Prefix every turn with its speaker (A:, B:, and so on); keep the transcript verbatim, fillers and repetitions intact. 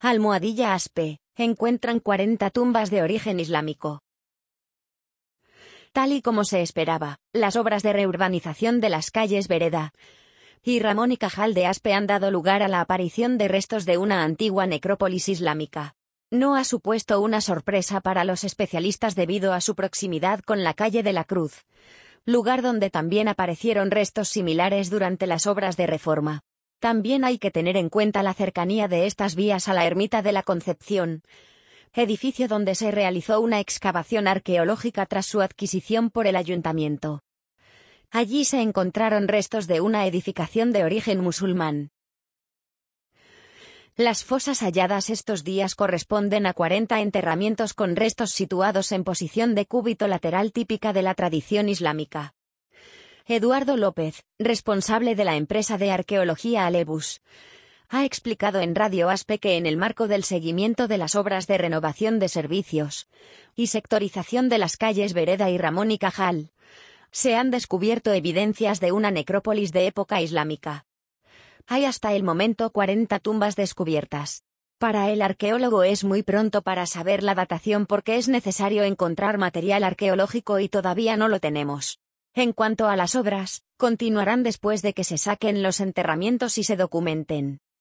A: Almohadilla Aspe, encuentran cuarenta tumbas de origen islámico. Tal y como se esperaba, las obras de reurbanización de las calles Vereda y Ramón y Cajal de Aspe han dado lugar a la aparición de restos de una antigua necrópolis islámica. No ha supuesto una sorpresa para los especialistas debido a su proximidad con la calle de la Cruz, lugar donde también aparecieron restos similares durante las obras de reforma. También hay que tener en cuenta la cercanía de estas vías a la Ermita de la Concepción, edificio donde se realizó una excavación arqueológica tras su adquisición por el ayuntamiento. Allí se encontraron restos de una edificación de origen musulmán. Las fosas halladas estos días corresponden a cuarenta enterramientos con restos situados en posición de cúbito lateral típica de la tradición islámica. Eduardo López, responsable de la empresa de arqueología Alebus, ha explicado en Radio Aspe que en el marco del seguimiento de las obras de renovación de servicios y sectorización de las calles Vereda y Ramón y Cajal, se han descubierto evidencias de una necrópolis de época islámica. Hay hasta el momento cuarenta tumbas descubiertas. Para el arqueólogo es muy pronto para saber la datación porque es necesario encontrar material arqueológico y todavía no lo tenemos. En cuanto a las obras, continuarán después de que se saquen los enterramientos y se documenten.